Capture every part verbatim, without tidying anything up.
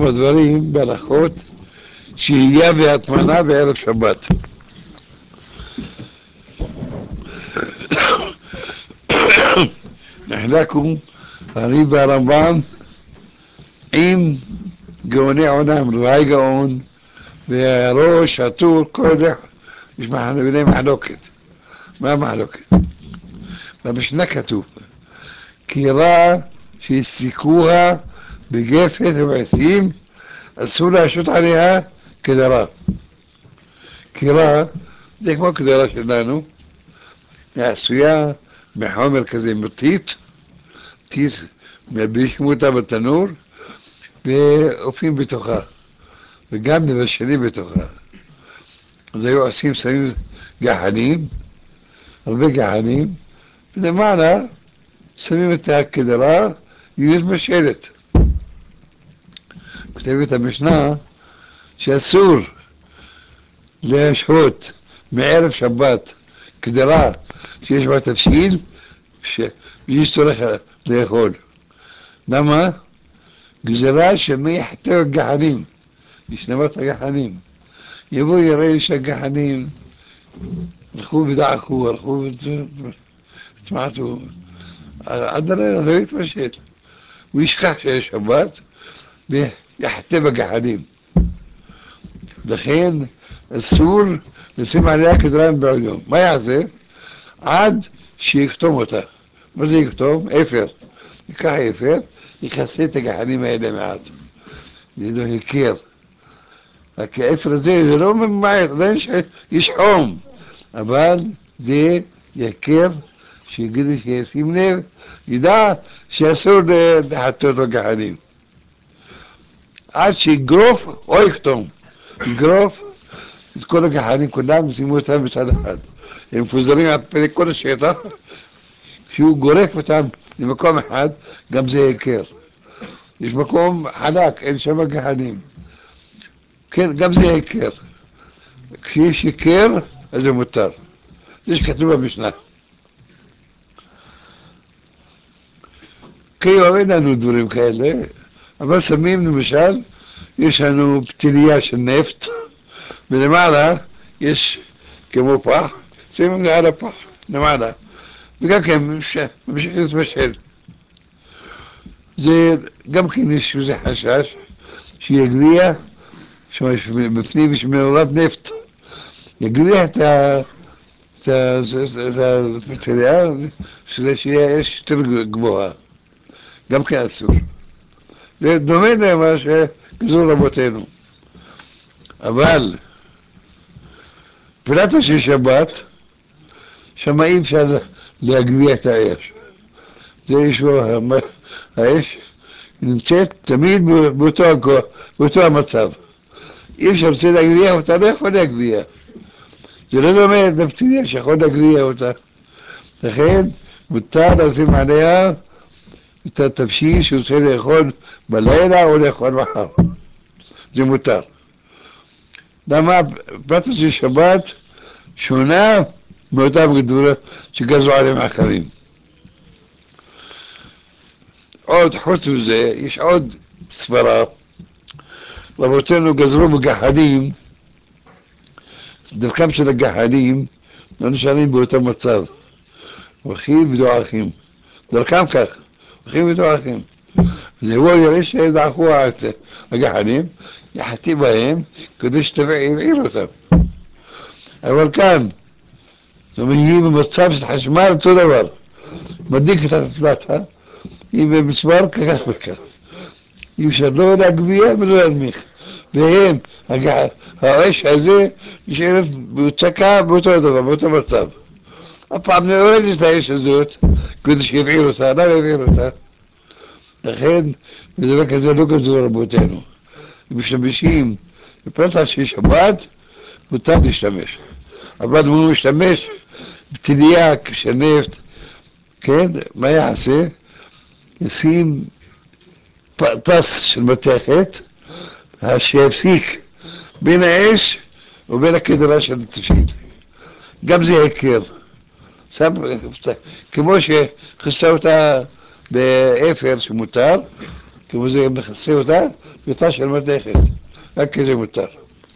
כמה דברים בהלכות שהייה והטמנה בערב שבת. נחלקו הרי"ף והרמב"ם עם גאוני עולם, רבי גאון והראש, הטור, כל אלה יש ביניהם מחלוקת. מה המחלוקת? במשנה כתוב קירה שהסיקוה בגפן ובעצים אסור להשעות עליה קדרה. קירה זה כמו קדרה שלנו, היא עשויה מחומר כזה מוטית, מוטית מלבישים אותה בתנור ואופים בתוכה וגם מבשלים בתוכה. אז היו עושים, שמים גחנים, הרבה גחנים, ולמעלה שמים את הקדרה, היא מתבשלת. כותבת המשנה שאסור להשהות מערב שבת קדרה שיש בה תבשיל בלי צורך לאכול. למה? גזירה שמי יחטא הגחנים, ישנבת הגחנים. יבוא יראה שהגחנים הלכו ודעכו, הלכו ותמעטו, עד הלילה לא יתבשל. הוא ישכח שיש שבת ויחטא בגחנים. לכן אסור לשים עליה קדרה בעליון. מה יעשה? עד שיקטום אותה. מה זה יקטום? אפר. ייקח אפר, יכסה את הגחנים האלה מעט. זה לא יקר. רק האפר הזה זה לא ממעט, יש חום, אבל זה יקר, שיגידו שישים לב, ידע שאסור לחטות בגחנים. עד שיגרוף או יקטום. יגרוף את כל הגחנים כולם ושימו אותם בצד אחד. הם מפוזרים על פני כל השטח, כשהוא גורף אותם למקום אחד, גם זה יקר. יש מקום חלק, אין שם גחנים. כן, גם זה יקר. כשיש יקר, אז זה מותר. זה שכתוב במשנה. כיום אין לנו דברים כאלה, אבל שמים למשל, יש לנו פתיליה של נפט, ולמעלה יש כמו פח, שמים את זה על הפח, למעלה. וגם כן, ממשיך להתבשל. זה, גם כן יש איזה חשש, שיגריע, שבפנים יש מאורת נפט, יגריע את הפטריה, שזה שיהיה אש יותר גבוהה, גם כן אסור. זה דומה למה שגזרו רבותינו. אבל פלטה של שבת, שם אי אפשר להגביע את האש. זה יש לו, האש נמצאת תמיד באותו, באותו המצב. אי אפשר רוצה להגביע אותה, לא יכול להגביע. זה לא דומה לפתיליה שיכול להגביע אותה. לכן מותר לשים עליה את התבשיל שהוא רוצה לאכול בלילה או לאכול מחר. זה מותר. למה פלטה של שבת שונה מאותם גדולות שגזרו עליהם אחרים. עוד חוץ מזה, יש עוד סברה. רבותינו גזרו בגחנים, דרכם של הגחנים לא נשארים באותו מצב. הולכים ודועכים. דרכם כך, הולכים ודועכים. זהו יראה שדעכו את הגחנים, יחטיא בהם כדי שתבעיר אותם. אבל כאן, זה מגיעים במצב של חשמל אותו דבר. מדליק את הפלטה, היא במספר כך וכך. אי אפשר לא להגביה ולא להנמיך. והם, האש הזה נשארת בהוצקה באותו דבר, באותו מצב. הפעם נהורדת את האש הזאת כדי שיבעיר אותה, לא יבעיר אותה. לכן, בדבר כזה לא גזרו רבותינו. אם משתמשים בפלטה של שבת, מותר להשתמש. אבל אם הוא משתמש בתיליה של נפט, כן, מה יעשה? ישים פס של מתכת, שיפסיק בין האש ובין הקדרה של התבשיל. גם זה יקר. כמו שכסה אותה באפר שמותר, כמו זה מכסה אותה, ביתה של מתכת. רק כזה מותר.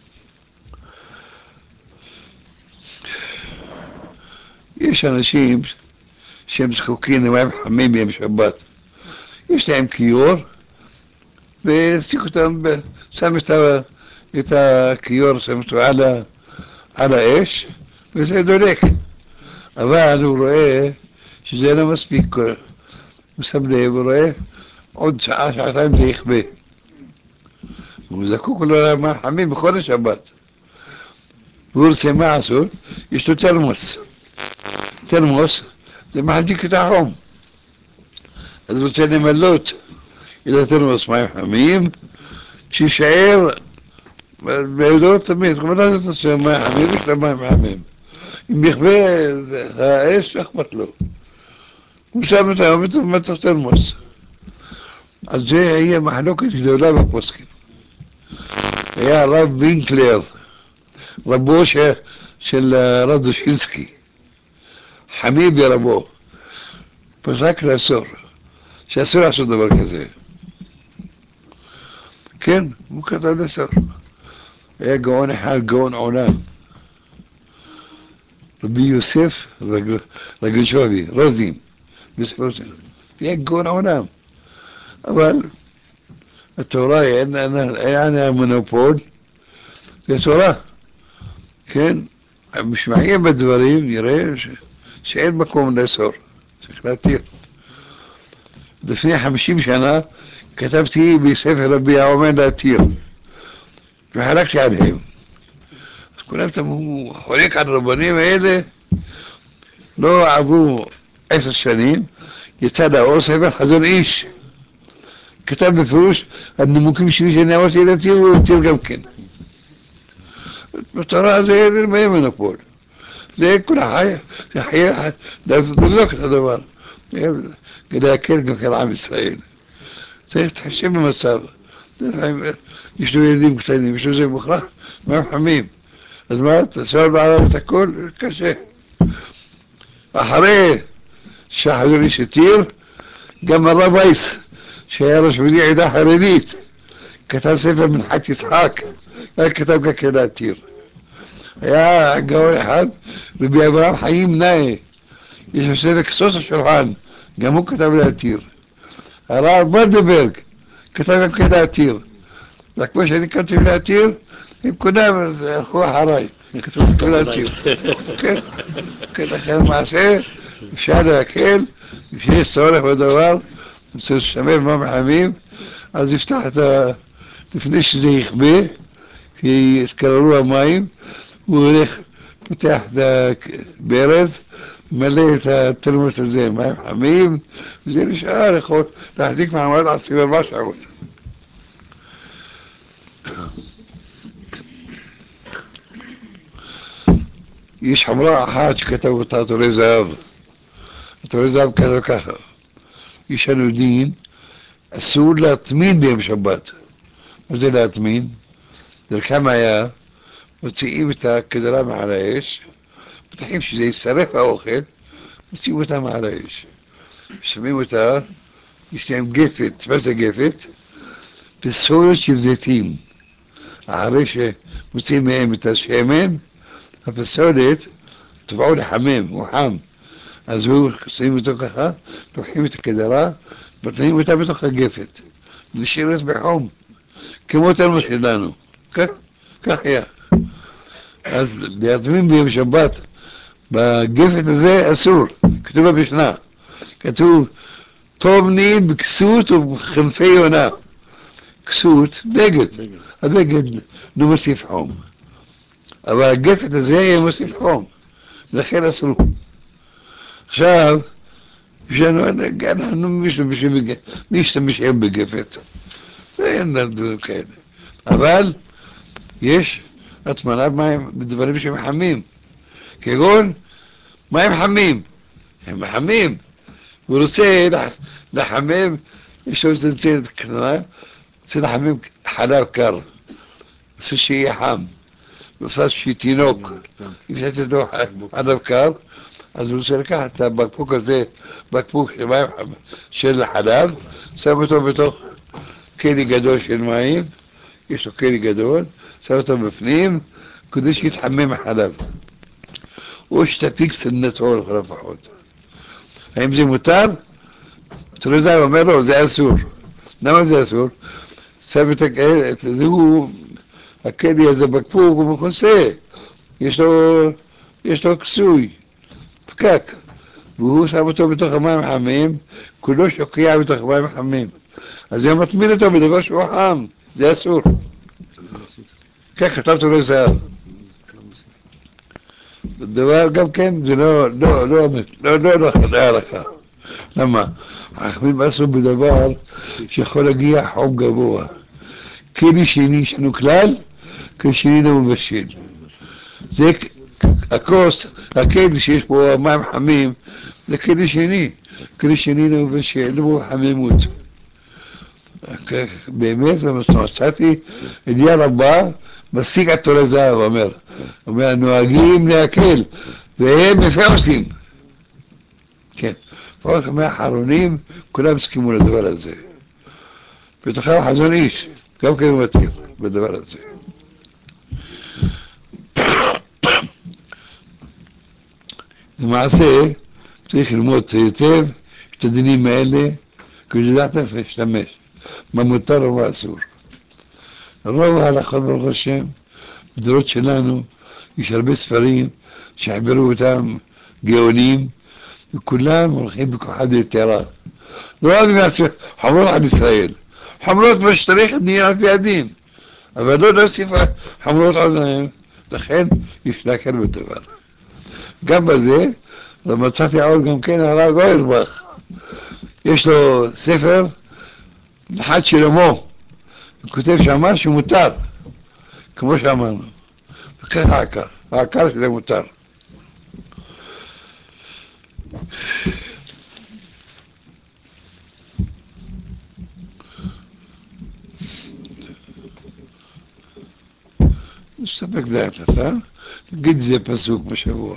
יש אנשים שהם זקוקים למים חמים ביום שבת. יש להם כיור, והסיק אותם, שם את, ה, את הכיור, שם אותו על, ה, על האש, וזה דולק. אבל הוא רואה שזה לא מספיק, הוא שם לב, הוא רואה עוד שעה, שעתיים זה יכבה. הוא זקוק לו למים חמים בכל השבת. והוא רוצה מה לעשות? יש לו תרמוס. תרמוס זה מחזיק את החום. אז הוא רוצה למלות את התרמוס מים חמים, שישאר בעדות תמיד, כמו לא תעשה מים חמים, יש לה מים חמים. אם יכבה האש, אכפת לו. הוא שם את היום בתוך תרמוס. אז זה היה מחלוקת גדולה בפוסקים. היה הרב וינקלר, רבו ש... של הרב דושינסקי, חמיבי רבו, פסק לאסור, שאסור לעשות דבר כזה. כן, הוא כתב לאסור. היה גאון אחד, גאון עולם, רבי יוסף רגלשובי, רוזין, יוסף רוזין, היה גאון עולם. אבל התורה אין המונופול, זה תורה. כן, משמעים בדברים, יראה ש... שאין מקום לאסור, צריך להתיר. לפני חמישים שנה כתבתי בספר רבי העומד להתיר, וחלקתי עליהם. אז כולם תמרו, חולק על רבנים האלה, לא עברו עשר שנים, יצא לאור ספר חזון איש. כתב בפירוש, הנימוקים שלי שאני אמרתי להתיר, הוא יתיר גם כן. בתורה זה אין מונופול. זה כל החי, זה חיה, לבדוק את הדבר. כדי להקל גם כן עם ישראל. צריך להתחשב במצב. יש לו ילדים קטנים, יש לו זה מוכרח, מים חמים. אז מה, תשאל בעליו את הכל, קשה. אחרי שהחזון איש התיר, גם הרב וייס, שהיה ראש מדינה עדה חרדית, כתב ספר מנחת יצחק, כתב גם כן להתיר. היה גאון אחד, רבי אברהם חיים נאה, יש לו ספר כסוס השולחן, גם הוא כתב להתיר. הרב ולדברג כתב גם כן להתיר. רק כמו שאני כתבתי להתיר, הם כולם הלכו אחריי, כתבו להתיר. כן, כן, לכן מעשה, אפשר להקל, כשיש צורך בדבר, צריך לשמר מים חמים, אז יפתח את ה... לפני שזה יכבה, שיתקררו המים, הוא הולך, פותח את הברז, מלא את התרמוס הזה, מים חמים, וזה נשאר יכול להחזיק מעמד עשרים וארבע שעות. יש חמרה אחת שכתב אותה תורי זהב. תורי זהב כתב ככה, יש לנו דין, אסור להטמין ביום שבת. מה זה להטמין? דרכם היה, מוציאים את הכדרה מעל האש, פותחים שזה יצטרף האוכל, מוציאים אותה מעל האש. שמים אותה, יש להם גפת, מה זה גפת? פסולת של זיתים. אחרי שמוציאים מהם את השמן, הפסולת תבעו לחמם, הוא חם. אז הוא שמים אותו ככה, לוקחים את הכדרה, מטמיעים אותה בתוך הגפת. נשארת בחום, כמו תרמוס שלנו. כך היה. אז להטמין ביום שבת, בגפת הזה אסור, כתוב במשנה. כתוב, טוב נין בכסות ובכנפי יונה. כסות, בגד. הבגד לא מוסיף חום. אבל הגפת הזה יהיה מוסיף חום. לכן אסור. עכשיו, אנחנו משתמשים בגפת. אין דברים כאלה. אבל יש הטמנת מים בדברים שהם חמים. כגון מים חמים. הם חמים. הוא רוצה לחמם, יש לו צנצנת קטנה, רוצה לחמם חלב קר. רוצה שיהיה חם. עושה שיהיה תינוק. אם שאתה לו חלב קר, אז הוא רוצה לקחת את הבקבוק הזה, בקבוק של חלב, שם אותו בתוך כלי גדול של מים, יש לו כלי גדול, שם אותו בפנים, כדי שיתחמם החלב. או שתפיק סנתו לכל הפחות. האם זה מותר? תרזה אומר לו, זה אסור. למה זה אסור? שם את הכלי, זה הוא, הכלי הזה בקפוק, הוא מכוסה. יש לו, יש לו כסוי, פקק. והוא שם אותו בתוך המים החמים, כולו שוקע בתוך המים החמים. אז זה מטמין אותו בדבר שהוא חם, זה אסור. כן, כתבת לו זהב. דבר גם כן, זה לא, לא, לא, לא, לא, לא, לא הלכה. למה? החכמים עשו בדבר שיכול להגיע חום גבוה. כלי שני יש לנו כלל, כלי שני לא מבשל. זה הכוס, הכלי שיש בו מים חמים, זה כלי שני. כלי שני לא מבשל, לא בו חמימות. באמת, ומצאתי ידיעה רבה, משיג עד תורי זהב, אומר. אומר, נוהגים להקל, והם יפה עושים. כן. ועוד כמה האחרונים, כולם הסכימו לדבר הזה. בתוכם חזון איש, גם כן הוא מתאים בדבר הזה. למעשה, צריך ללמוד היטב את הדינים האלה, כדי לדעת איך להשתמש, מה מותר ומה אסור. רוב ההלכות ברוך השם, בדורות שלנו, יש הרבה ספרים שחיברו אותם גאונים, וכולם הולכים בכוחת יתרה. לא רק מעצמם, חמורות על ישראל. חמורות משתרך דין על פי הדין, אבל לא להוסיף חמורות עליהם, לכן יש להקל בדבר. גם בזה, ומצאתי עוד גם כן הרב אוירבך, יש לו ספר, נחת שלמה, הוא כותב שם משהו מותר, כמו שאמרנו, וכך העקר, העקר שלהם מותר. נסתפק דעת אתה, נגיד זה פסוק בשבוע.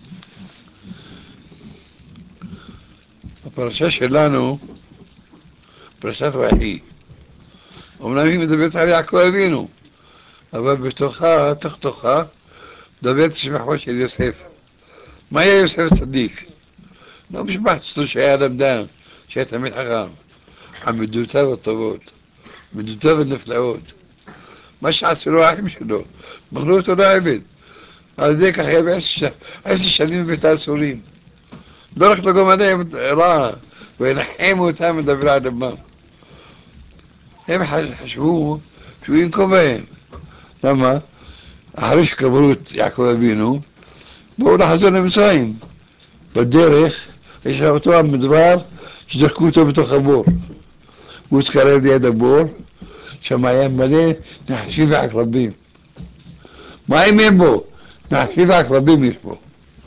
הפרשה שלנו, פרשת ויחי, אמנם היא מדברת על יעקב אבינו, אבל בתוכה, תוך תוכה, מדברת שבחו של יוסף. מה היה יוסף צדיק? לא משפחת שלו שהיה למדן, שהיה תמיד חכם, עמידותיו הטובות, עמידותיו הנפלאות. מה שעשו לו האחים שלו, מכרו אותו לעבד. על ידי כך היה בעשר שנים בבית האסורים. לא רק לגום עליהם רע, ונחמו אותם מדבר על דמם. הם חשבו שהוא ינקום בהם. למה? אחרי שקברו את יעקב אבינו, בואו לחזור למצרים. בדרך, יש אותו המדבר שזרקו אותו בתוך הבור. הוא התקרב ליד הבור, שם היה מלא נחשים ועקרבים. מה אם אין בו? נחשים ועקרבים יש בו.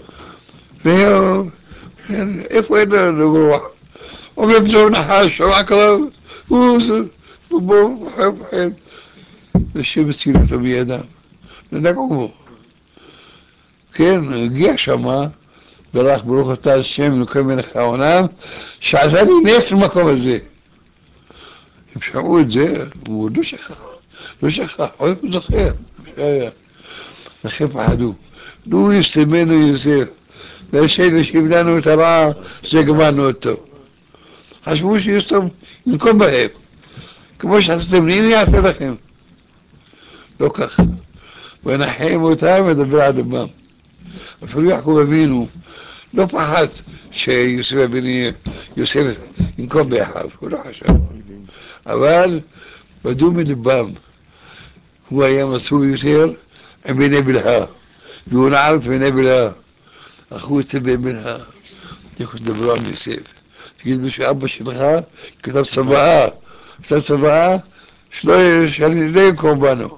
ואיפה אין לו רוח? אומרים זהו נחש או עקרב, הוא בו פוחד פוחד. ושם הציל אותו בידם, ונגעו בו. כן, הגיע שמה, ברח ברוך אתה השם אלוקי מלך העולם, שעשה לי נס במקום הזה. הם שמעו את זה, הוא לא שכח, לא שכח, עוד הוא זוכר, שהיה. לכן פחדו, נו יפסמנו יוסף, והשם ישיב לנו את הרע שגמרנו אותו. חשבו שיוסף ינקום בהם, כמו שעשיתם לי, אני אעשה לכם. לא כך. ונחם אותם מדבר על דמם. אפילו יעקב אבינו לא פחד שיוסף אבינו, יוסף ינקום באחיו, הוא לא חשב. אבל בדו מלבם, הוא היה מסור יותר עם בני בלהה, והוא נערת בני בלהה. אחו אצל בני בלהה, תכף תדברו על יוסף. תגידו שאבא שלך כתב צוואה, כתב צוואה שלא ינקום בנו.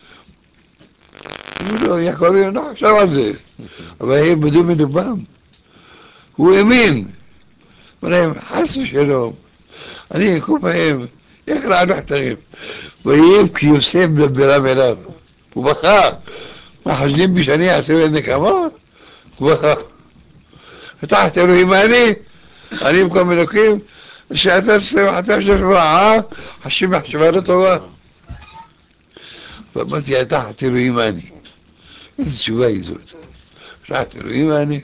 יעקב אבינו לא חשב על זה, אבל הם בדו מלבם. הוא האמין, אמר להם, חס ושלום, אני אקום בהם, איך לענוח תרים. ויבכי יוסף מדבריו אליו, הוא בכה. מה חושדים בי שאני אעשה נקמה? הוא בכה. תחת אלוהים אני, אני במקום אלוקים, שאתה חשב רעה, השם יחשבה לטובה. ואמרתי, אתה חתירו אימני. איזה תשובה היא זאת? חתירו אימני.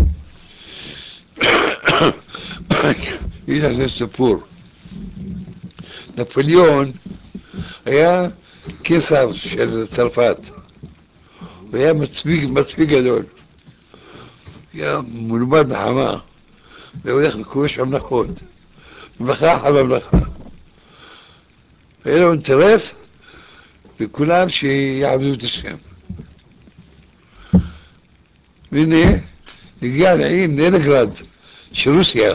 יש לזה סיפור. נפוליאון היה קיסר של צרפת, והיה מצביא, מצביא גדול. היה מלומד בחמה, והוא הולך לכובש ממלכות, ממלכה אחר ממלכה. היה לו אינטרס לכולם שיעבדו את השם. והנה, הגיע לעיר נינגרד של רוסיה.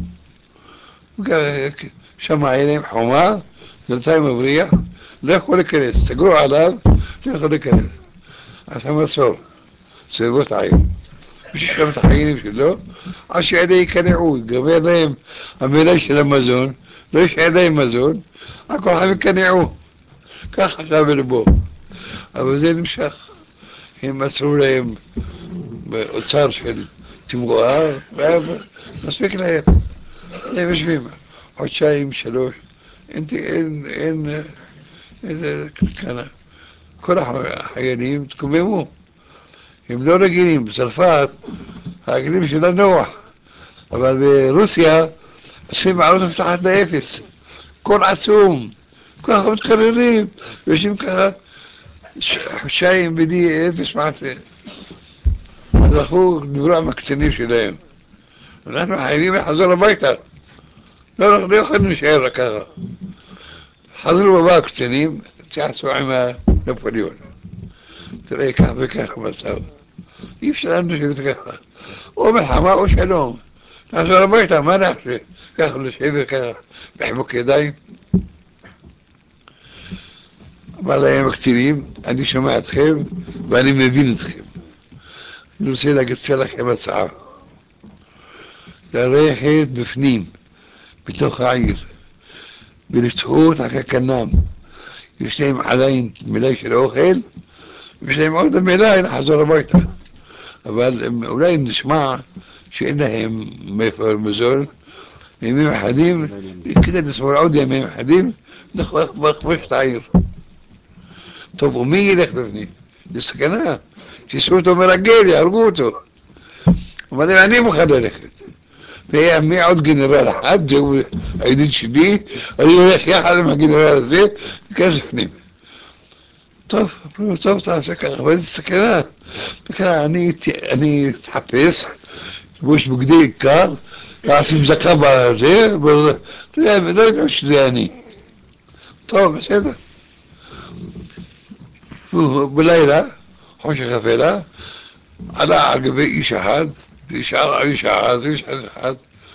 שם היה להם חומה, דלתיים מבריח, לא יכול להיכנס, סגרו עליו, לא יכול להיכנס. אז המצור, סביבו את העיר. בשביל שם את החיילים שלו, עד שאלה יקנעו, יגמר להם המילה של המזון, לא יישאר להם מזון, הכל הם יקנעו. כך חשב בלבו. אבל זה נמשך. הם מסרו להם באוצר של תמרואה, והיה מספיק להם. הם יושבים חודשיים, שלוש, אין, אין, אין, אין, כאן, כל החיילים תקוממו. הם לא רגילים, בצרפת הרגילים של הנוח, אבל ברוסיה עשרים מעלות מפתחת לאפס, קור עצום, כל כך מתקררים, ויושבים ככה חודשיים בלי אפס מעשה. הלכו, דיברו עם הקצינים שלהם, אנחנו חייבים לחזור הביתה, לא, לא יכולים להישאר רק ככה. חזרו בבא הקצינים, צעצו עם נפוליאון. תראה כך וכך המצב, אי אפשר לנו לשבת ככה, או מלחמה או שלום. נחזור הביתה, מה נעשה? ככה לשבת ככה, בחיבוק ידיים. אמר להם הקצינים, אני שומע אתכם ואני מבין אתכם. אני רוצה להציע לכם הצעה. ללכת בפנים, בתוך העיר, ולשתות הקקנם. יש להם עדיין מלאי של אוכל, ויש להם עוד מלאי לחזור הביתה. אבל אולי נשמע שאין להם מאיפה מזון, ימים אחדים, כדי לסבור עוד ימים אחדים, נכבוש את העיר. טוב, ומי ילך בפנים? זה סכנה, תיסעו אותו מרגל, יהרגו אותו. אבל אני מוכן ללכת. והיה מי עוד גנרל אחד, זהו הידיד שלי, אני הולך יחד עם הגנרל הזה, וכאז לפנים. טוב, טוב, תעשה ככה, אבל זה סכנה. וככה, אני אתחפש, לבוש בגדי עיקר, לעשים זקה בזה, ולא יודע שזה אני. טוב, בסדר. בלילה, חושך אפלה, עלה על גבי איש אחד, ונשאר על איש אחד, איש אחד,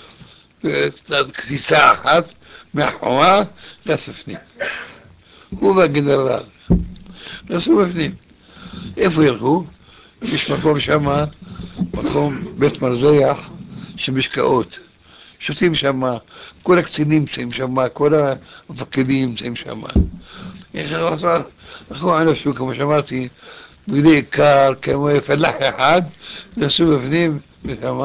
וכתיסה אחת מהחומה לספנים. הוא והגנרל. נסעו בפנים. איפה ילכו? יש מקום שם, מקום בית מרזח של משקאות. שותים שם, כל הקצינים נמצאים שם, כל המפקדים נמצאים שם. אנחנו אנשים, כמו שאמרתי, בגדי עיקר, כמו פלח אחד, נסעו בפנים ושם,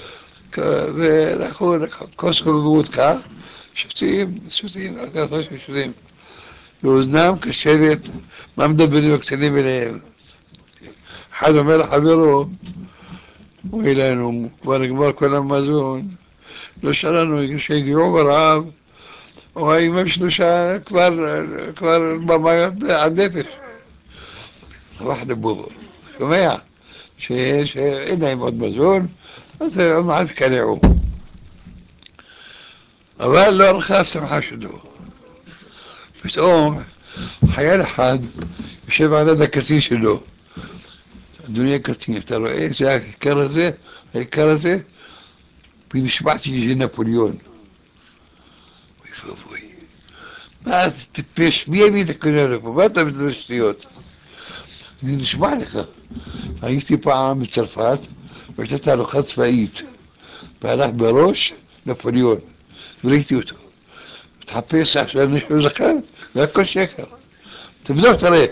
ולקחו כוס וודקה, שותים, שותים, שותים. באוזנם כשבת, מה מדברים הקצינים אליהם? אחד אומר לחברו, אוי לנו, כבר נגמר כל המזון, לא שלנו שהגיעו ברעב, או האמא שלושה כבר, כבר בבית עד נפש. ואחד בו, שומע, שאין להם עוד מזון, אז עוד מעט קנעו. אבל לא הלכה השמחה שלו. פתאום חייל אחד יושב על יד הקצין שלו. אדוני הקצין, אתה רואה, זה הכיכר הזה, הכיכר הזה, ונשבעתי שזה נפוליאון. אוי ואבוי. מה אתה טיפש? מי הביא את הקונה לפה? מה אתה מדבר שטויות? אני נשבע לך. הייתי פעם בצרפת, והייתה תהלוכה צבאית, והלך בראש נפוליאון, וראיתי אותו. תחפש עכשיו מישהו זכר, זה הכל שקר. תבדוק, תראה.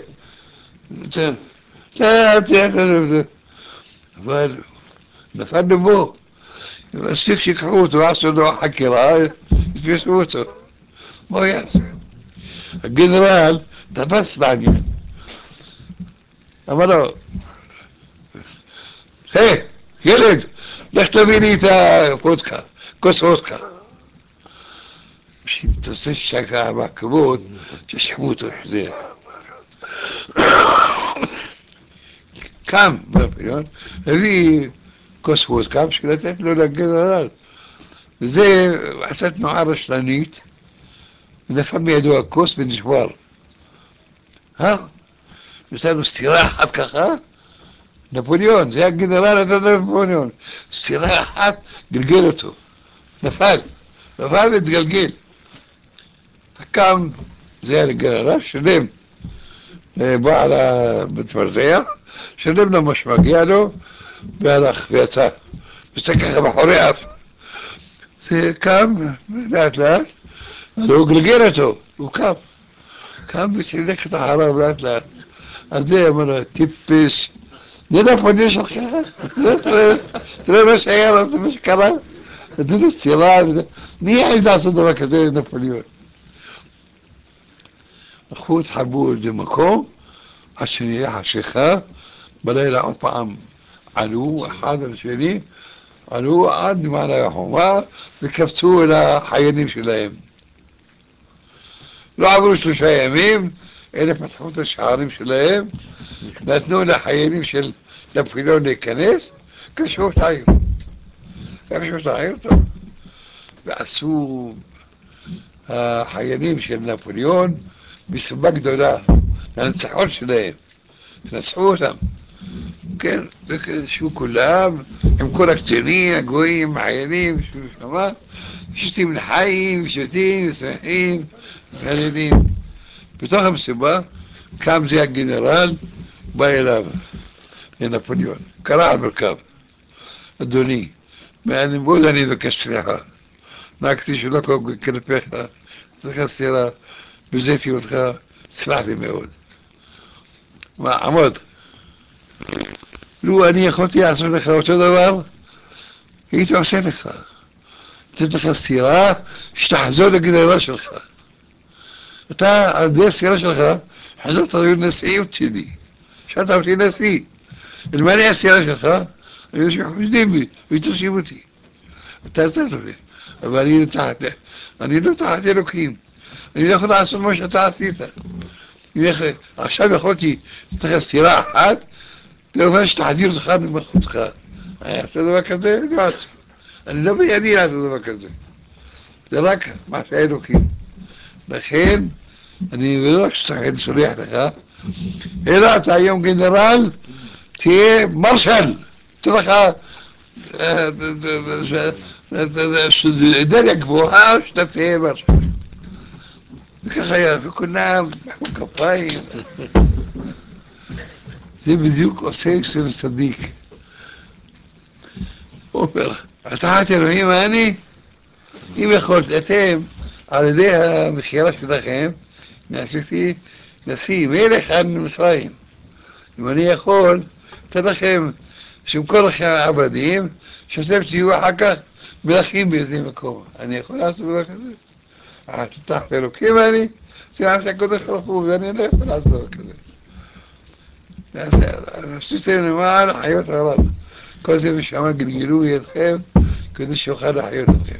אבל נפל לבו, מספיק שיקחו אותו, עשו לו חקירה, תפסו אותו, מה הוא יעשה? הגנרל תפס את העניין, אמר לו, היי, ילד, לך תביא לי את הוודקה, כוס וודקה. אם תעשה שעה בעקבות, תשחמו אותו החזיר. קם נפוליאון, הביא כוס וודקה בשביל לתת לו לגנרל. וזה עשה תנועה רשלנית, ונפל מידו הכוס ונשבר. אה? נתן לו סטירה אחת ככה, נפוליאון, זה הגנרל הזה נפוליאון. סטירה אחת, גלגל אותו. נפל, נפל והתגלגל. קם, זה היה לגנרל, שלם לבעל המתמרזח, שלם לו מה שמגיע לו, והלך ויצא. מסתכל ככה בחורי אף. זה קם, לאט לאט, הוא גלגל אותו, הוא קם. קם ושילך את אחריו לאט לאט. אז זה אמר לו, טיפש, זה נפוליאון שלך, תראה מה שהיה לו, זה מה שקרה, זה לא סתירה, מי יעז לעשות דבר כזה לנפוליאון? לקחו, התחבאו איזה מקום, עד שנהיה חשיכה, בלילה עוד פעם עלו, אחד על השני, עלו עד למעלה החומה, וקפצו אל החיילים שלהם. לא עברו שלושה ימים, אלה פתחו את השערים שלהם, נתנו לחיילים של נפוליאון להיכנס, קשרו את העיר. קשרו את העיר טוב. ועשו החיילים של נפוליאון מסיבה גדולה, לניצחון שלהם, נצחו אותם. כן, וקשרו כולם, עם כל הקצינים, הגויים, החיילים, שמה, שותים לחיים, שותים, שמחים, חיילים. בתוך המסיבה קם זה הגנרל, בא אליו, לנפוליאון, קרא על מרכב, אדוני, מאוד אני מבקש סליחה, נהגתי שלא כלפיך, סליחה סליחה, בזיתי אותך, סלח לי מאוד. מה, עמוד, לו אני יכולתי לעשות לך אותו דבר, הייתי עושה לך, לתת לך סתירה, שתחזור לגנרל שלך. אתה, על די הסתירה שלך, חזרת לנשיאות שלי, שאתה אותי נשיא. אלמלא הסתירה שלך, היו שחושדים בי, והתרשים אותי. אתה עזר לי, אבל אני לא תחת, אני לא תחת אלוקים. אני לא יכול לעשות מה שאתה עשית. עכשיו יכולתי לתת לך סתירה אחת, ולבן שתחדיר אותך ממלכותך. אני אעשה דבר כזה, לא אעשה. אני לא בידי לעשות דבר כזה. זה רק מה שהאלוקים. לכן, אני לא שצריך לסולח לך, אלא אתה היום גנרל, תהיה מרשל. תהיה לך דריה גבוהה, שאתה תהיה מרשל. וככה היה, וכולם מחאו כפיים. זה בדיוק עושה יוסף צדיק. הוא אומר, תחת אלוהים אני, אם יכולת, אתם, על ידי המכירה שלכם, נעשיתי נשיא, מלך על מצרים. אם אני יכול, אתן לכם, שמכל לכם עבדים, שאתם תהיו אחר כך מלכים באיזה מקום. אני יכול לעשות דבר כזה? תחת אלוקים אני, זה מה שהקודש ברוך הוא, ואני לא יכול לעשות דבר כזה. עשיתם למען חיות הרב. כל זה משם גלגלו ידכם כדי שיוכל לחיות אתכם.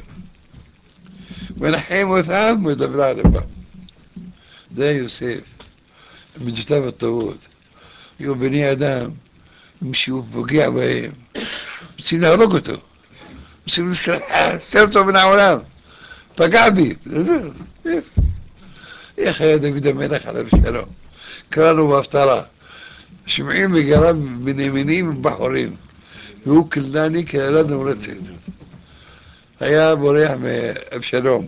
ונחם אותם ודברה על לבם. זה יוסף, מידותיו הטובות. היו בני אדם, מישהו פוגע בהם, רוצים להרוג אותו, רוצים לסתר אותו מן העולם, פגע בי. איך היה דוד המלך עליו שלום? קראנו בהפטרה, שמעים וגרם בנימינים בחורים, והוא קללני קללה נמרצת. היה בורח מאבשלום.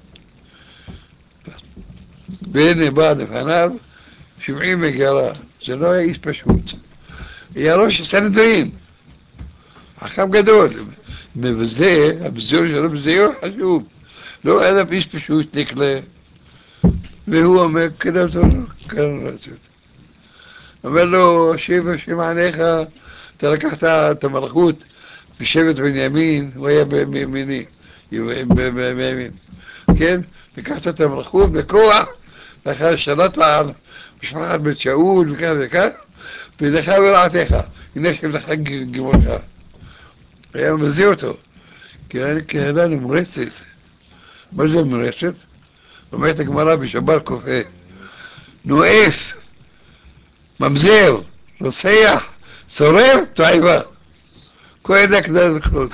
והנה בא לפניו, שמעים וגרה, זה לא היה איש פשוט. היה ראש הסנהדרין, חכם גדול, מבזה, הבזיון שלו בזיון חשוב. לא היה איש פשוט נקלה, והוא אומר, כדאי אותו, כדאי נמרצת. אומר לו, שיב השם עליך, אתה לקחת את המלכות בשבט בנימין, הוא היה בימיני, בימין. כן? לקחת את המלכות בכוח, לאחר שלטה על משפחת בית שאול וכך וכך, ולך ורעתך, הנה שבתך גמולך. היה מבזה אותו, כי היה קהילה נמרצת. מה זה נמרצת? אומרת הגמרא בשבת ק"ה, נואף, ממזר, רוצח, צורר, תועבה. כהן הקדש זכרות.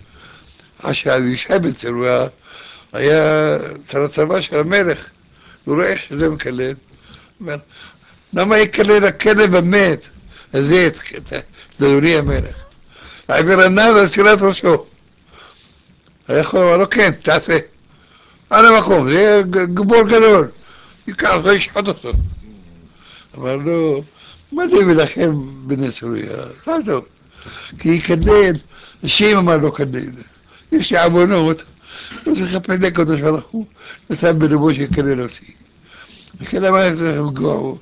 אבישי בן צרויה היה צר הצבא של המלך, הוא רואה שזה מקלל, אומר, למה יקלל הכלב המת, הזה, את אדוני המלך? העביר עיניו ועצירת ראשו. היה יכול לומר לו, כן, תעשה. על המקום, זה יהיה גבור גדול, ייקח אותו, ישחוט אותו. אמר לו, מה זה מלחם בני צרויה? תעזוב, כי יקלל, השם אמר לו קלל. יש לי עוונות, לא צריך לפני קדוש ברוך הוא, נתן בלבו שיקלל אותי. לכן למה אני צריך לפגוע בו?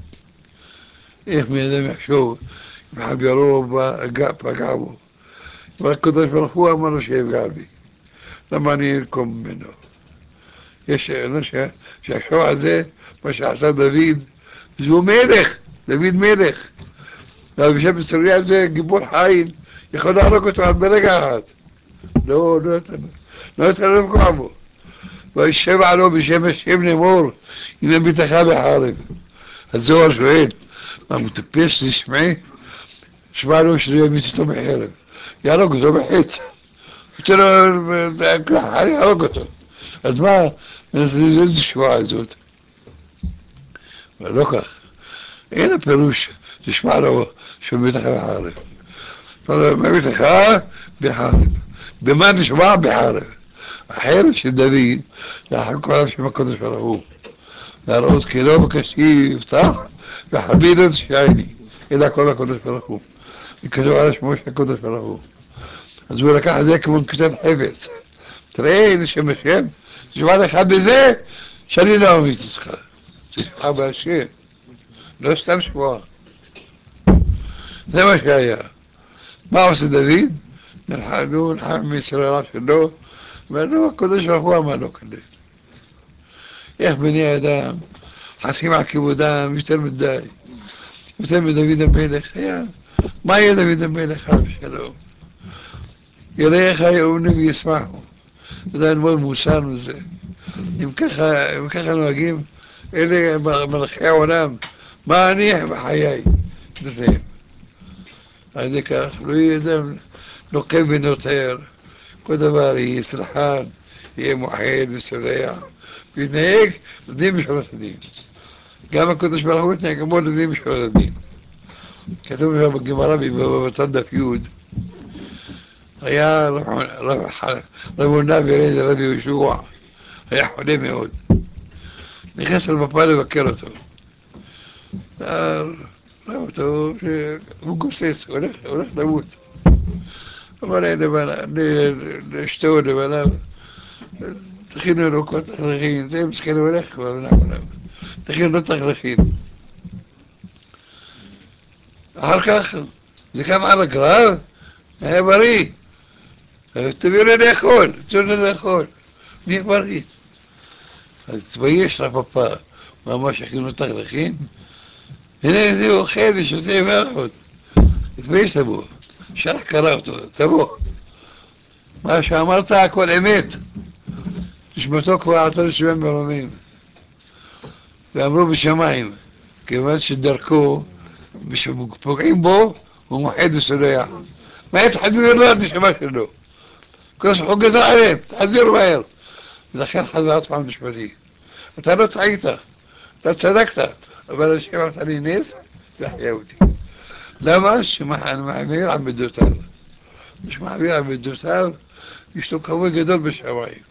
איך בן אדם יחשוב, אם חברו פגע בו. אבל הקדוש ברוך הוא אמר לו שיפגע בי. למה אני אנקום ממנו? יש אנוש שיחשוב על זה, מה שעשה דוד, זהו מלך, דוד מלך. ואבישי בן צרויה זה גיבור חיל, יכול להרוג אותו ברגע אחד. לא, לא נתן, לא נתן לפגוע בו. וישב עליו בשם השם לאמור, הנה ביתך בחרב. הזוהר שואל, מה מטפש לשמעי? שמע לו שלא ימית אותו בחרב. יהרוג אותו בחץ. יוצא לו, יהרוג אותו. אז מה, איזה שבועה הזאת? אבל לא כך. אין הפירוש, תשמע לו שביתך בחרב. ביתך בחרב. במה נשמע בחרב? החרב של דוד, לחקו עליו שם הקודש ברוך הוא. להראות כי לא בקשתי יפתח, וחביל את שייני, אלא כל הקודש ברוך הוא. וכתוב על שמו של הקודש ברוך הוא. אז הוא לקח את זה כמו נקודת חפץ. תראה, הנה שם השם, תשמע לך בזה, שאני לא אמיץ אותך. תשמע בהשם, לא סתם שבועה. זה מה שהיה. מה עושה דוד? נלחם, נלחם מישראל שלו, ולא, הקודש ברוך הוא אמר לו כזה. איך בני אדם חסים על כיבודם יותר מדי, יותר מדוד המלך היה, מה יהיה דוד המלך עליו שלום? יראיך יאמנו וישמחו, זה מאוד מוסר מזה. אם ככה, אם ככה נוהגים, אלה מלכי העולם, מה אני בחיי? בזהם. על ידי כך, לא יהיה אדם נוקב ונותר, כל דבר יהיה סלחן, יהיה מוחד וסלח, וינהג לדין בשורת הדין. גם הקדוש ברוך הוא התנהג כמו לדין בשורת הדין. כתוב בגמרא בבתן דף י', היה רב הונא בן רבי יהושע, היה חולה מאוד. נכנס אל מפה לבקר אותו. ראה אותו שהוא גוסס, הולך, הולך למות. אמר לאשתו, לבניו, תכינו לו כל תכלכין, זה מסכן הולך כבר, תכינו לו תכלכין. אחר כך זה קם על הגרב, היה בריא. תביאו לי לאכול, תביאו לי לאכול. נהיה בריא. אז תבייש לפפה, הוא אמר שהכינו לו תכלכין. הנה זה אוכל ושותה מלחות. תתבייש לבוא. שלח קרא אותו, תבוא. מה שאמרת הכל אמת. נשמתו כבר עתה לשבעים מרומים. ואמרו בשמיים, כיוון שדרכו, כשפוגעים בו, הוא מוחד וסולח. מה תחזיר לו הנשמה שלו? כל שחוק גזר עליהם, תחזיר מהר. לכן חזרת פעם נשמתי. אתה לא טעית, אתה צדקת, אבל השם עשה לי נס והחיה אותי. למה? שמעביר על מידותיו. שמעביר על מידותיו, יש לו כבוד גדול בשמיים.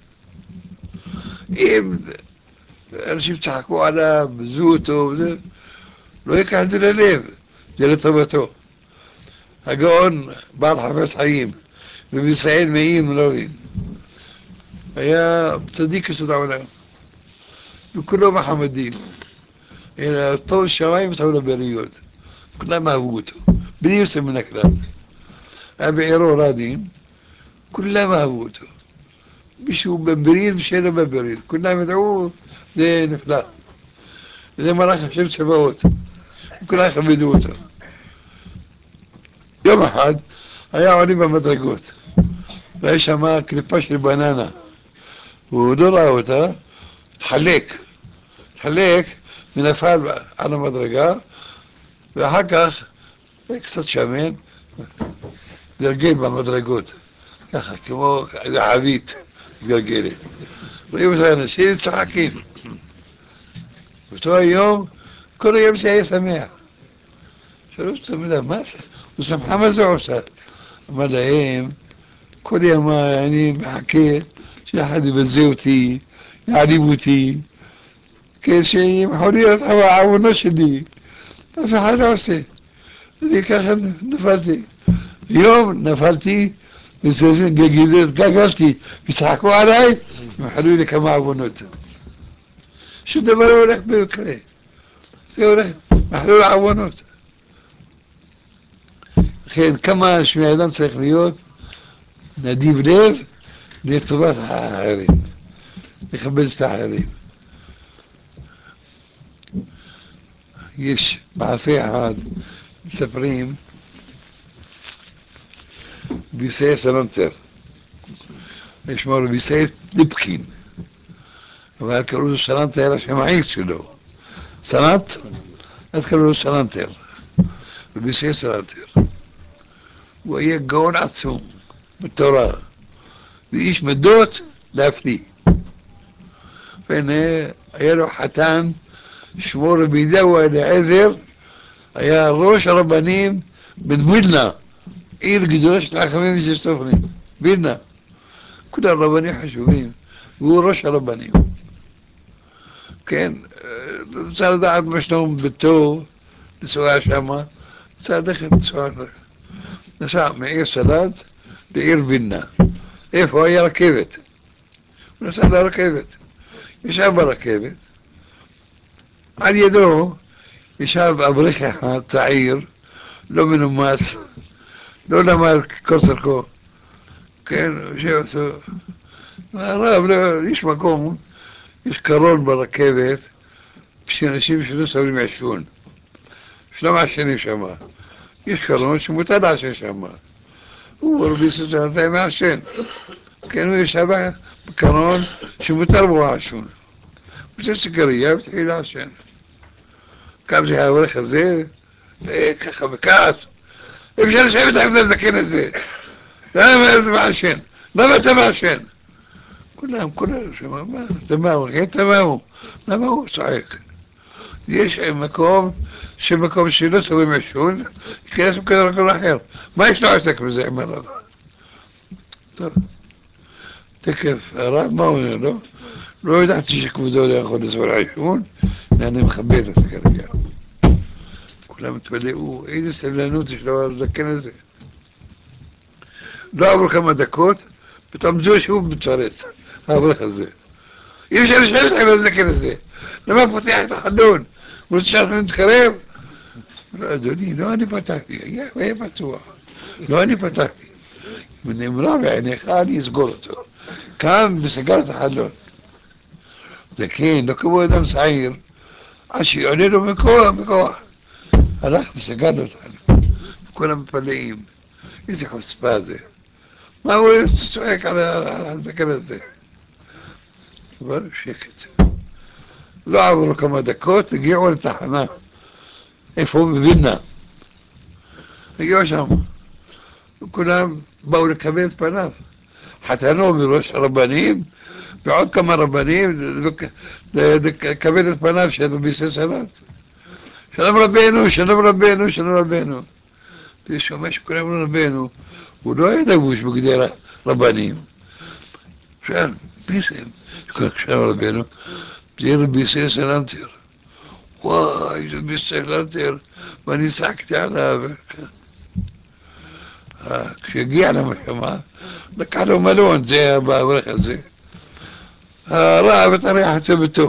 אם אנשים צחקו עליו, בזו אותו, וזה, לא ייקח את זה ללב, זה לטובתו. הגאון בעל חפץ חיים, ובישראל מאיר מלובין, היה צדיק יסוד העולם, וכולו מחמדים. אלא טוב שמיים וטוב לבריות. כולם אהבו אותו, בלי יוצא מן הכלל. היה בעירו רבים, כולם אהבו אותו. מישהו בברית ושאינו בברית, כולם ידעו, זה נפלא. זה מלאך השם צבאות, כולם כבדו אותו. יום אחד היה עולים במדרגות, ויש שם קליפה של בננה, הוא לא ראה אותה, התחלק, התחלק ונפל על המדרגה, ואחר כך קצת שמן, גלגל במדרגות, ככה כמו חבית גלגלת. רואים את האנשים צוחקים. באותו היום, כל היום זה היה שמח. שאלו אותו, מה זה? הוא שמחה מה זה עושה? אמר להם, כל יום אני מחכה שאחד יבזה אותי, יעליב אותי, כשיכול להיות העוונות שלי, אף אחד לא עושה. אני ככה נפלתי. יום נפלתי, גגלתי, וצחקו עליי, ומחלו לי כמה עוונות. שום דבר לא הולך במקרה. זה הולך, מחלו לעוונות. לכן, כמה שהאדם צריך להיות נדיב לב לטובת האחרים, לכבד את האחרים. יש מעשה אחד, מספרים, ביסאי סלנטר, ישמו לו ביסאי ליפקין, אבל קראו לו סלנטר השם העיר שלו. סלנט, אז קראו לו סלנטר, וביסאי סלנטר. הוא היה גאון עצום בתורה, ואיש מדות להפליא. והנה היה לו חתן, שמו רבי אליהו אליעזר, היה ראש הרבנים בווילנה, עיר גדולה של חכמים ושל סופרים, וילנה. כולם רבנים חשובים, והוא ראש הרבנים. כן, צריך לדעת מה שלום ביתו, לנסוע שמה, צריך ללכת לנסוע. נסע מעיר סלט לעיר וילנה. איפה היה רכבת? הוא נסע לרכבת. ישב ברכבת, על ידו ישב אברך אחד צעיר, לא מנומס, לא למד כל צרכו. כן, יושב עשו. הרב, לא, יש מקום, יש קרון ברכבת, שאנשים שלא סובלים מעישון, שלא מעשנים שם. יש קרון שמותר לעשן שם. הוא רבי סוסנטה מעשן. כן, הוא ישב בקרון שמותר בו העשון. הוא עושה סיגריה ותחיל לעשן. קם זה האברך הזה, ככה בכעס. אפשר לשבת עם הזקן הזה. למה אתה מעשן? למה אתה מעשן? כולם, כולם, מה, תמהו, כן, תמהו. למה הוא צועק? יש מקום, שמקום שלא סובלים עישון, יכנס מכזה לכל אחר. מה יש לו עסק בזה עם הרב? טוב, תקף, הרב, מה הוא אומר לו? לא ידעתי שכבודו לא יכול לסבול עישון, ואני מכבד את זה כרגע. כולם התפלאו, איזה סבלנות יש לו על הזקן הזה. לא עברו כמה דקות, פתאום זו שוב מתפרץ, האברך הזה. אי אפשר לשבת עם הזקן הזה. למה פותח את החלון? הוא רוצה שאנחנו נתקרב? לא, אדוני, לא אני פתחתי, היה, היה פתוח. לא אני פתחתי. ונאמרה בעיניך, אני אסגור אותו. קם וסגר את החלון. זה כן, לא כמו אדם צעיר, עד שיעונה לו מכוח, מכוח. הלך וסגר לו את החלון. כולם מתפלאים. איזה חוצפה זה. מה הוא צועק על הזקן הזה? אבל שקט. לא עברו כמה דקות, הגיעו לתחנה. איפה הוא? בווילנה. הגיעו שם. וכולם באו לקבל את פניו. חתנו מראש הרבנים, ועוד כמה רבנים, לקבל את פניו של רבי סלנט. שלום רבנו, שלום רבנו, שלום רבנו. ושומע שכולם לא רבנו, הוא לא היה לבוש בגדי רבנים. שאל, מי זה? שלום רבנו, זה רבי סלנטר. וואי, זה רבי סלנטר, ואני צעקתי עליו. כשהגיע למשמע, לקח לו מלון, זה באברך הזה. הרב התארח את ביתו.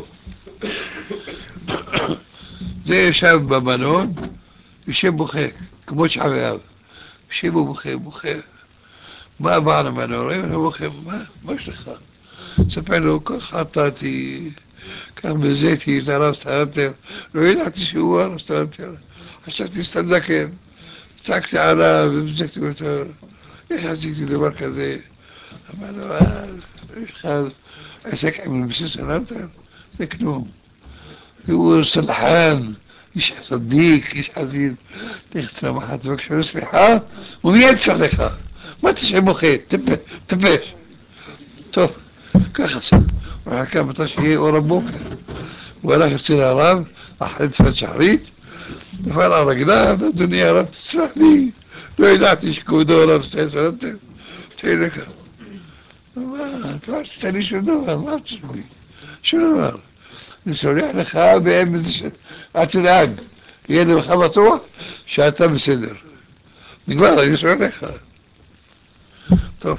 זה ישב במלון, יושב בוכה, כמו שחייב. יושב ובוכה, בוכה. מה בעל המלון? רואים לו בוכה, מה? מה יש לך? ספר לו, כך חטאתי, כך בזיתי את הרב סלנטר, לא ידעתי שהוא הרב סלנטר, חשבתי סתם זקן, צעקתי עליו ובזיתי אותו, איך עשיתי דבר כזה? אמר לו, אה, יש לך עסק עם רבי סלנטר? זה כלום. הוא סלחן, איש צדיק, איש חסיד, לך צלמחת תבקש ממנו סליחה, ומיד יפסח לך. מה תשעה מוחה? טיפש. טוב, ככה עשה. הוא חכה מתי שיהיה אור הבוקר. הוא הלך אצל הרב, אחרי צפת שחרית, נפל על רגליו, אדוני הרב, תסלח לי, לא ידעתי שכבודו הרב סלנטר. תהיה לך. מה, אתה לא עשית לי שום דבר, מה עשית לי? שום דבר. אני סולח לך ואין בזה ש... אל תדאג, יהיה לך בטוח שאתה בסדר. נגמר, אני סולח לך. טוב,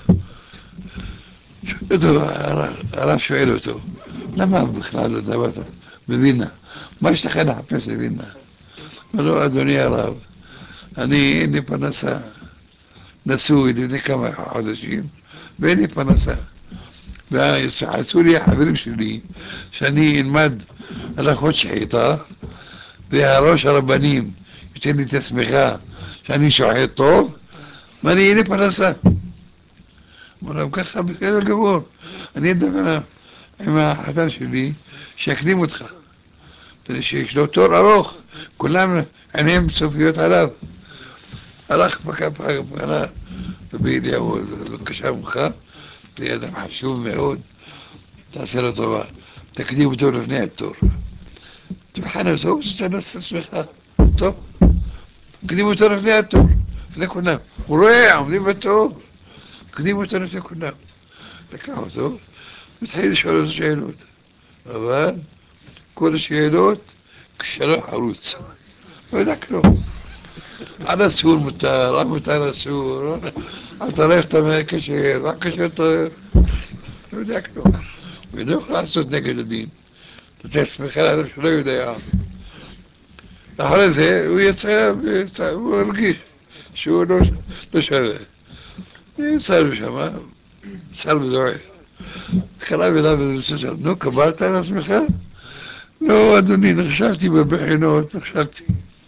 אותו, הרב שואל אותו, למה בכלל לא דברת בווילנה? מה יש לך לחפש בווילנה? אמר לו, אדוני הרב, אני אין לי פרנסה, נשוי לפני כמה חודשים, ואין לי פרנסה. ועשו לי החברים שלי שאני אלמד הלכות שחיטה, והראש הרבנים ייתן לי את השמיכה שאני שוחט טוב, ואני אין לי פרנסה. אמר להם ככה בסדר גמור, אני אדבר עם החתן שלי שיקדים אותך, שיש לו תור ארוך, כולם עיניהם סופיות עליו. הלך פנה רבי אליהו, בבקשה ממך, זה אדם חשוב מאוד, תעשה לו טובה, תקדים אותו לפני התור. תבחן אותו, תנס את עצמך, טוב, תקדים אותו לפני התור, לפני כולם. הוא רואה, עומדים בתור, תקדים אותו לפני כולם. לקח אותו, מתחיל לשאול אותו שאלות, אבל כל השאלות כשלא חרוץ, לא יודע כלום. על אסור מותר, רק מותר אסור, אל תרף את הכשר, רק כשר תרף, לא יודע כלום. ולא יכול לעשות נגד הדין, לתת שמחה לאדם שלא יודע. אחרי זה הוא יצא, הוא הרגיש שהוא לא, לא שווה. יצא לשם, צר וזועף. התקרב אליו ובסדר, נו, קבלת על עצמך? לא, אדוני, נכשלתי בבחינות, נכשלתי.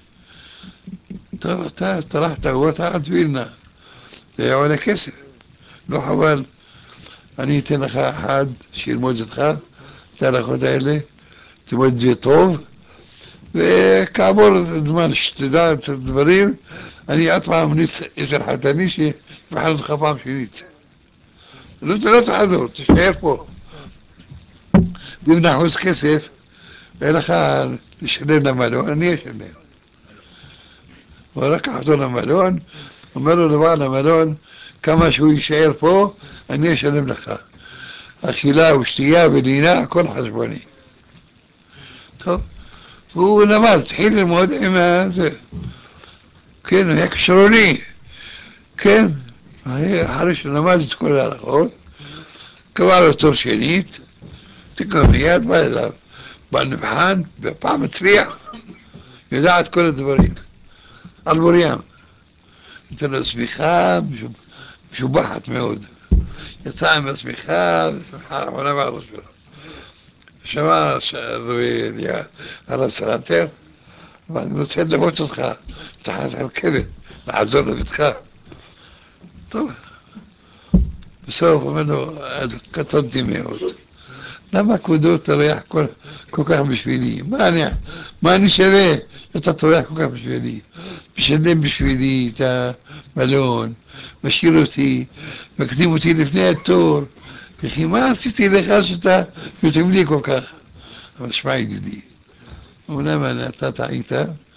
טוב, אתה טרחת, הוא תחת וילנה, זה עולה כסף, לא חבל. אני אתן לך אחד שילמוד אותך, את ההלכות האלה, תלמוד את זה טוב, וכעבור זמן שתדע את הדברים, אני עוד פעם ממליץ אצל חתני שיבחן אותך פעם שנית. לא, לא תחזור, תשאר פה. ואם נחוץ כסף, ואין לך לשלם למלון, אני אשלם. הוא לקח אותו למלון, אומר לו לבעל המלון, כמה שהוא יישאר פה, אני אשלם לך. אכילה ושתייה ולינה, הכל חשבוני. טוב, והוא למד, התחיל ללמוד עם זה. כן, הוא היה כשרוני. כן, אחרי שלמד את כל ההלכות, קבע לו תור שנית, תקרא מיד, בא אליו. בא נבחן, והפעם הצליח, יודע את כל הדברים. על בוריים. נתן לו שמיכה משובחת מאוד. יצא עם השמיכה, ושמיכה אחרונה בעל שלו. שמע הרב סלנטר, ואני רוצה ללמוד אותך, תחת הרכבת, לעזור לביתך. טוב, בסוף אומר לו, קטונתי מאוד. למה כבודו טורח כל, כל כך בשבילי? מה אני, מה אני שווה שאתה טורח כל כך בשבילי? משלם בשבילי את המלון, משאיר אותי, מקדים אותי לפני התור, וכי מה עשיתי לך שאתה מתאים לי כל כך? אבל שמע ידידי, אומנם אתה טעית,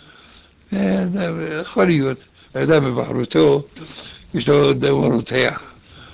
יכול להיות, האדם בבחרותו, יש לו דבר רותח,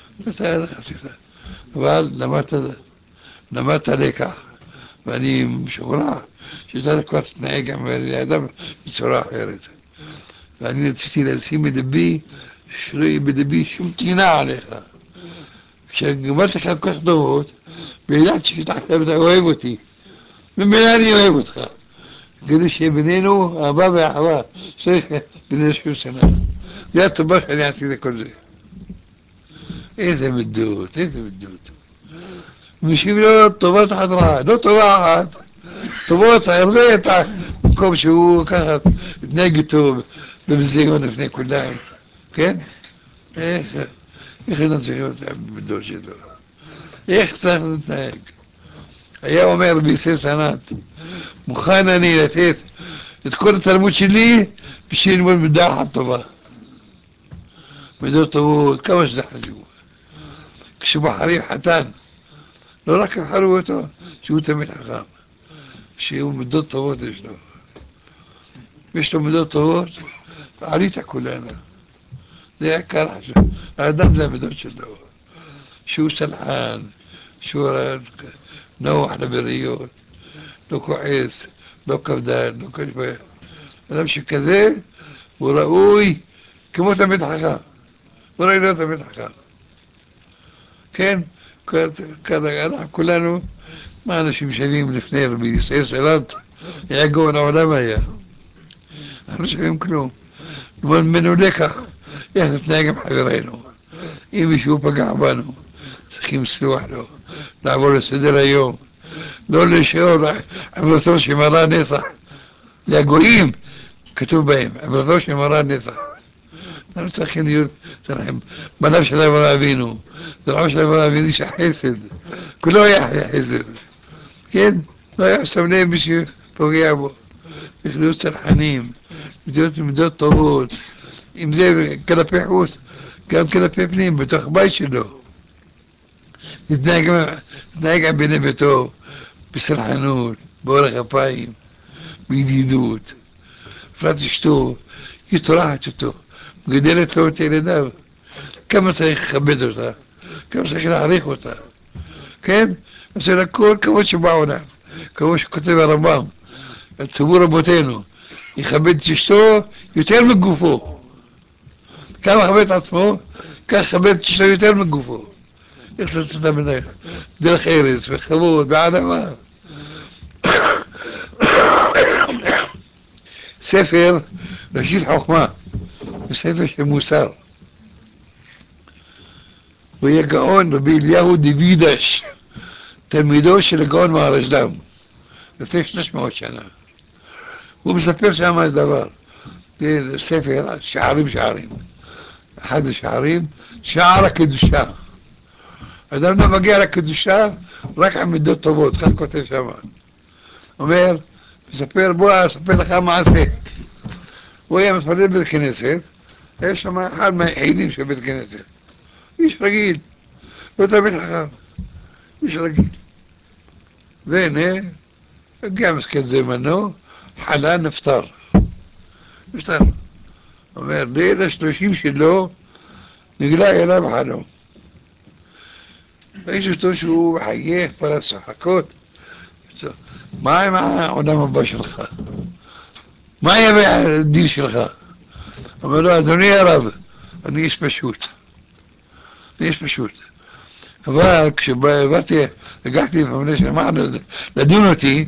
אבל למדת למדת לקח, ואני משוכנע שאתה כבר תתנהג עם האדם בצורה אחרת. ואני רציתי לשים בלבי, שלא יהיה בלבי שום טינה עליך. כשגמרת לך כל כך טובות, וידעתי שתחתיו אתה אוהב אותי, ממילא אני אוהב אותך. כדי שבינינו אהבה ואחווה, צריך בינינו שום שנה. זה הטובה שאני עשיתי כל זה. איזה מדות, איזה מדות. משיב לו טובות אחת רעה, לא טובה אחת, טובות הרבה, במקום שהוא ככה מתנהג איתו במזיון לפני כולם, כן? איך, איך אינם צריכים אותם בדור שלו? איך צריך להתנהג? היה אומר רבי יוסף סנט, מוכן אני לתת את כל התלמוד שלי בשביל ללמוד מידה אחת טובה. מידות טובות, כמה שזה חשוב. כשבוחרים חתן, לא רק יבחרו אותו, שהוא תמיד חכם, שהוא מידות טובות יש לו. יש לו מידות טובות, עלית כולנו. זה העיקר חשוב. האדם זה המידות שלו. שהוא סלחן, שהוא נוח לבריות, לא כועס, לא כבדן, לא כשבח. אדם שכזה הוא ראוי כמו תמיד חכם. הוא ראוי להיות תמיד חכם. כן? אנחנו כולנו, מה אנשים שווים לפני רבי יוסף סלנט? היה גאון העולם היה. אנחנו לא שווים כלום. ללמוד ממנו לקח, איך נתנהג עם חברינו. אם מישהו פגע בנו, צריכים לסלוח לו, לעבור לסדר היום, לא לשאול עברתו שמראה נצח. זה הגויים, כתוב בהם, עברתו שמראה נצח. אנחנו צריכים להיות, צריכים, בניו של אברהם אבינו, זרעו של אברהם אבינו איש החסד, כולו היה חסד, כן? לא היה שם לב מי שפוגע בו. צריך להיות צרכנים, להיות מידות טובות, אם זה כלפי חוץ, גם כלפי פנים, בתוך בית שלו. להתנהג עם בני ביתו, בסלחנות, באורך אפיים, בידידות. בפרט אשתו, היא טורחת אותו, מגדלת לו את ילדיו. כמה צריך לכבד אותה, כמה צריך להעריך אותה, כן? אז זה הכל כבוד שבעולם, כבוד שכותב הרמב"ם, על ציבור רבותינו, יכבד את אשתו יותר מגופו. כמה מכבד את עצמו, כך יכבד את אשתו יותר מגופו. איך לעשות אותה בדרך, דרך ארץ, בכבוד, בענווה. ספר ראשית חוכמה, זה ספר של מוסר. הוא יהיה גאון רבי אליהו דוידש, תלמידו של הגאון מהרשד"ם, לפני שלוש מאות שנה. הוא מספר שם דבר, זה ספר שערים שערים. אחד השערים, שער הקדושה. אדם לא מגיע לקדושה רק עם מידות טובות, כך כותב שם. אומר, מספר, בוא אספר לך מעשה. הוא היה מתפלל בבית כנסת, יש שם אחד מהיחידים של בית כנסת. איש רגיל, לא תמיד חכם, איש רגיל. והנה, הגיע מסכן זמנו, חלה נפטר. נפטר. אומר, ליל השלושים שלו, נגלה אליו חלום. ראיתי אותו שהוא מחייך, פרס צוחקות. מה עם העולם הבא שלך? מה יהיה הדין שלך? אומר לו, אדוני הרב, אני איש פשוט. אני איש פשוט. אבל כשבאתי, הגעתי לפני שמע לדון אותי,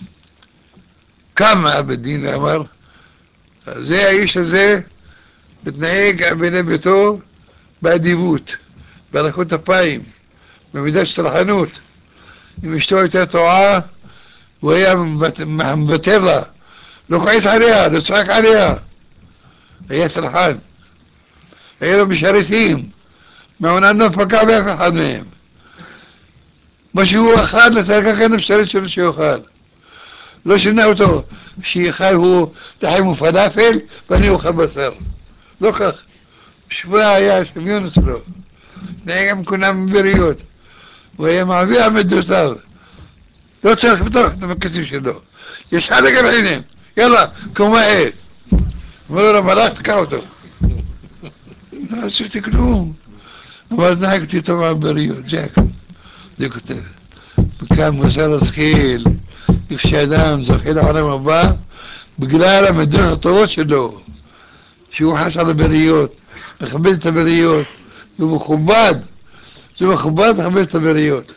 קם הבית דין ואמר, זה האיש הזה מתנהג עם בני ביתו באדיבות, ברכות אפיים, במידה של סלחנות. אם אשתו הייתה טועה, הוא היה מוותר לה, לא כועס עליה, לא צועק עליה. היה סלחן. היה לו משרתים, מעולם לא פגע באף אחד מהם. מה שהוא אכל, נתן ככה המשרת שלו שיאכל. לא שינה אותו, שיאכל הוא לחם ופלאפל ואני אוכל בשר. לא כך. שבוע היה שוויון אצלו. נהג עם כולם בבריות. הוא היה מעביר עמדותיו. לא צריך לפתוח את המקסים שלו. ישר לגרעינים, יאללה, כמו העד. אמר לו, המלאך תקע אותו. לא עשיתי כלום. אבל נהגתי אותו מהבריות, זה הכל. זה כותב. וכאן מוסר השכל, איך שאדם זוכה לעולם הבא, בגלל המידות הטובות שלו, שהוא חש על הבריות, מכבד את הבריות, זה מכובד, זה מכובד מכבד את הבריות.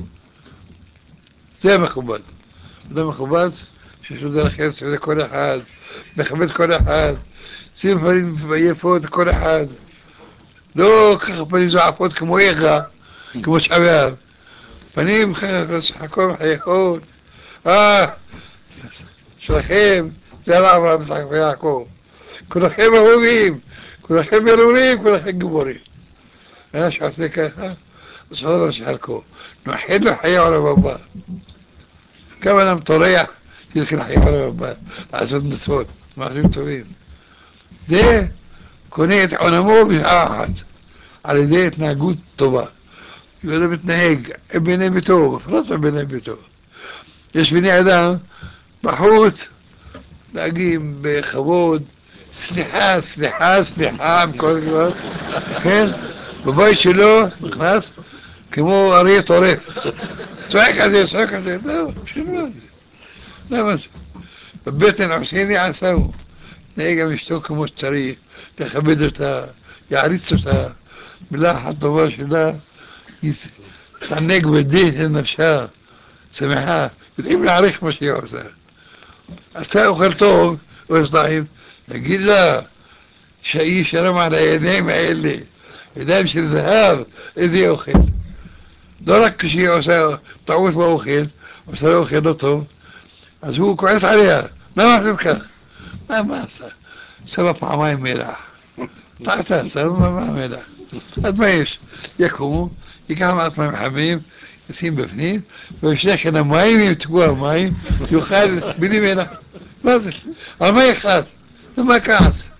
זה מכובד. זה מכובד שיש לו דרך ארץ לכל אחד, מכבד כל אחד, שים פנים יפות לכל אחד, לא ככה פנים זועפות כמו איכה, כמו שווה. פנים חכו וחייכות, אה, שלכם, זה לא אברהם, יצחק ויעקב. כולכם אהובים, כולכם ברורים, כולכם גיבורים. انا شفت كذا صار مش حالكم نوحد له حي ولا بابا كمان انا طريح يمكن حي ولا بابا عشان مسؤول ما عرفت مين ده كونية عنمو مش احد على ديت ناجود طبع يقول بتنهج ابن بيتو فرط ابن بيتو ايش بني ادم بحوث لاقيم بخبود سلاحات سلاحات سلاحات كل الوقت כן? בבית שלו נכנס כמו אריה טורף, צועק על זה, צועק על זה, זהו, שילמו את זה. למה זה? בבטן עושים יעשהו, תנהג גם אשתו כמו שצריך, תכבד אותה, יעריץ אותה, מילה אחת טובה שלה, תענג בדין של נפשה, שמחה, יודעים להעריך מה שהיא עושה. אז אתה אוכל טוב, או שטעים, תגיד לה, שהיא שלום על הידיים האלה, ידיים של זהב, איזה אוכל. לא רק כשהיא עושה טעות באוכל, עושה לו אוכל לא טוב, אז הוא כועס עליה, למה עשית כך? מה, מה עשה? שמה פעמיים מלח. טעתה, שמה פעמיים מלח. אז מה יש? יקומו, ייקח מעצמם חמים, ישים בפנים, וישנה כאן המים, ימתקו המים, יאכל בלי מלח. מה זה? על מה יחד? למה כעס?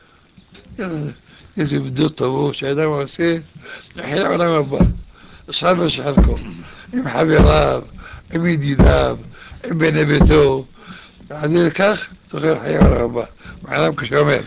איזה מידות טובות שאדם עושה, יחיל העולם הבא. אסחב ושחלקו, עם חבריו, עם ידידיו, עם בני ביתו, עד לכך זוכר חיי העולם הבא. מעולם כשאומר